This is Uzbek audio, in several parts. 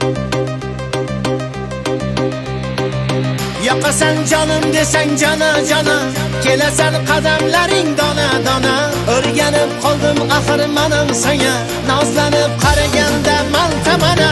Yoqasan jonim desang jana jana, kelasan qadamlaring dona dona. O'rganib qoldim axir menam senga, nozlanib qaraganda maltamana.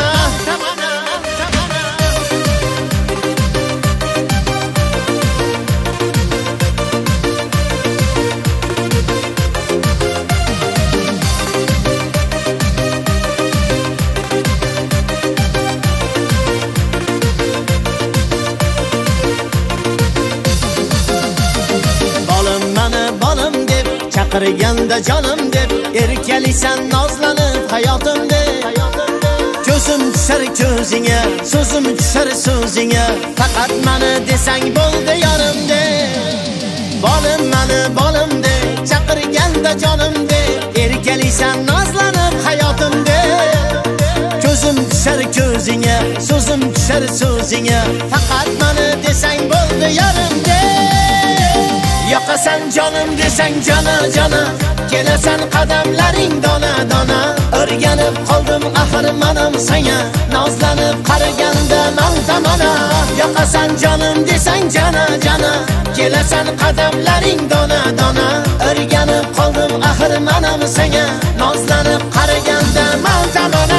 Chaqirganda jonim deb, erkalisan nozlanib hayotim deb. Ko'zim tushar ko'zingga, so'zim tushar so'zingga, faqat meni desang bo'ldi yorim deb. Bolim deb, chaqirganda jonim deb, erkalisan nozlanib hayotim deb. Ko'zim tushar ko'zingga, so'zim tushar so'zingga, faqat meni desang bo'ldi yorim deb. Yoqasan jonim desang jana jana, kelasan qadamlaring dona dona. O'rganib qoldim axir menam senga, nozlanib qaraganda maltamana. Yoqasan jonim desang jana jana, kelasan qadamlaring dona dona. O'rganib qoldim axir menam senga, nozlanib qaraganda maltamana.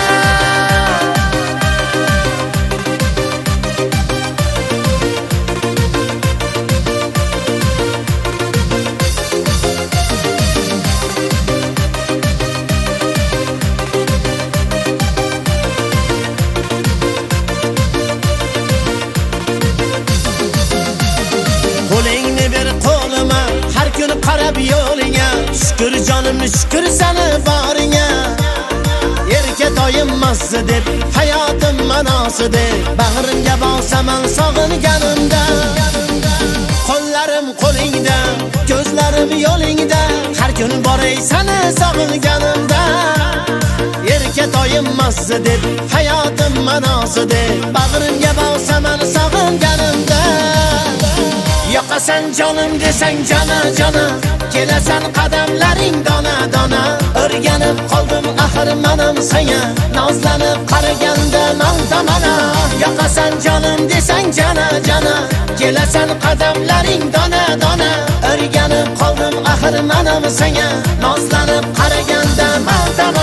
Qo'lingni ber qo'lima, har kun qarab yo'linga. Shukr jonim, shukr seni boringa. Erkatoyim mazza deb, hayotim ma'nosi deb, bag'rimga bosaman sog'inganimda. Qo'llarim qo'lingda, ko'zlarim yo'lingda, har kun boray seni sog'inganimda. Erkatoyim mazza deb, hayotim ma'nosi deb, bag'rimga bosaman sog'inganimda. Yoqasan jonim desang jana jana, kelasan qadamlaring dona dona. O'rganib qoldim axir menam senga, nozlanib qaraganda maltamana. Yoqasan jonim desang jana jana, kelasan qadamlaring dona dona. O'rganib qoldim axir menam senga, nozlanib qaraganda maltamana.